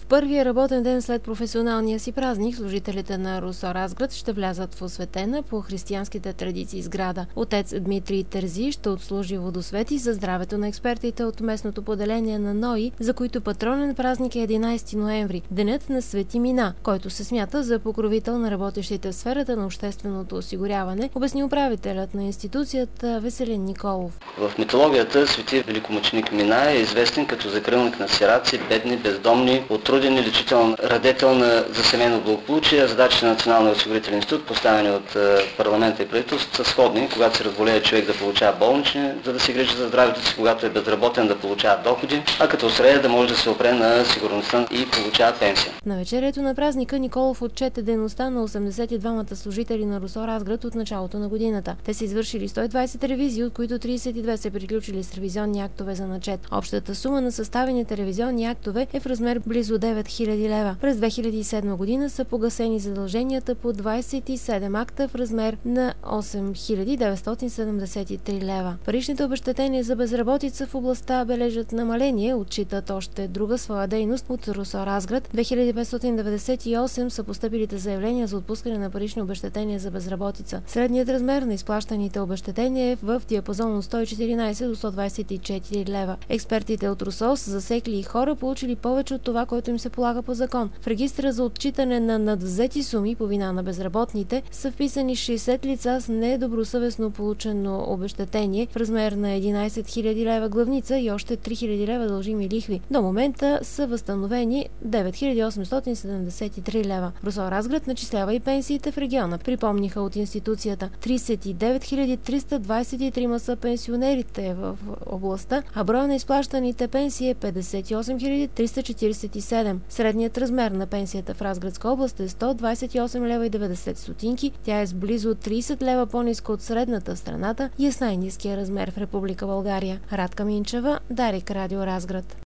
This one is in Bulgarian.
първия работен ден след професионалния си празник, служителите на РУСО Разград ще влязат в осветена по християнските традиции сграда. Отец Дмитрий Терзи ще отслужи водосвети за здравето на експертите от местното поделение на НОИ, за които патронен празник е 11 ноември, денят на Свети Мина, който се смята за покровител на работещите в сферата на общественото осигуряване, обясни управителят на институцията Веселин Николов. В митологията свети великомъченик Мина е известен като закрилник на сираци, бедни, бездомни, отруден и лечителен радетел за семейно благополучие. Задачите на Националния осигурителен институт, поставени от парламента и правителството, са сходни. Когато се разболее човек да получава болнични, за да се грижи за здравето си, когато е безработен да получава доходи, а като остарее да може да се опре на сигурността и получава пенсия. На вечерието на празника Николов отчете дейността на 82-мата служители на РУСО Разград от началото на годината. Те са извършили 120 ревизии, от които 32 са приключили с ревизионни актове за начет. Общата сума на съставените ревизионни актове е в размер близо 9000 лева. През 2007 година са погасени задълженията по 27 акта в размер на 8973 лева. Паричните обезщетения за безработица в областта бележат намаление, отчитат още друга своя дейност от РУСО Разград. 2598 са постъпилите заявления за отпускане на парични обезщетения за безработица. Средният размер на изплащаните обезщетения е в диапазон от 114 до 124 лева. Експертите от РУСО са засекли и хора, получили повече от това, което им се полага по закон. В регистра за отчитане на надвзети суми по вина на безработните са вписани 60 лица с недобросъвестно получено обезщетение в размер на 11 000 лева главница и още 3000 лева дължими лихви. До момента са възстановени 9873 лева. РУСО Разград начислява и пенсиите в региона. Припомниха от институцията. 39 323 са пенсионерите в областта, а броя на изплащаните пенсии е 58 347. Средният размер на пенсията в Разградска област е 128 лева и 90 стотинки. Тя е с близо 30 лева по-ниска от средната в страната и е с най-ниския размер в Република България. Радка Минчева, Дарик, Радио Разград.